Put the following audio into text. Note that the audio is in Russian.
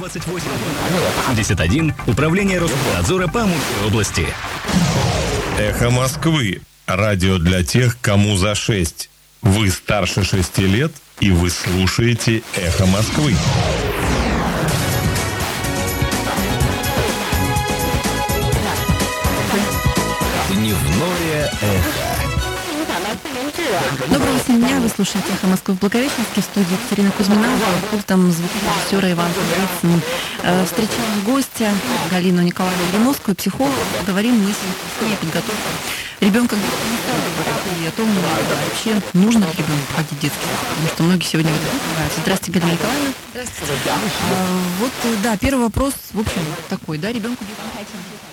28 81, Управление Роскомнадзора по Амурской области. Эхо Москвы. Радио для тех, кому за 6. Вы старше 6 лет, и вы слушаете Эхо Москвы. Дневное эхо. Доброго всем дня, вы слушаете «Эхо Москвы» в Благовещенске, в студии Екатерина Кузьмина, пультом звукорежиссера Иван Кудрицын. Встречаем гостя Галину Николаевну Грановскую, психолог. Говорим мы с ней о подготовке ребенка к детскому саду и о том, вообще нужно ли ребенку ходить в детский сад, потому что многие сегодня в этом сомневаются. Здравствуйте, Галина Николаевна. Здравствуйте. Вот, да, первый вопрос, в общем, такой, да, ребенку детский сад.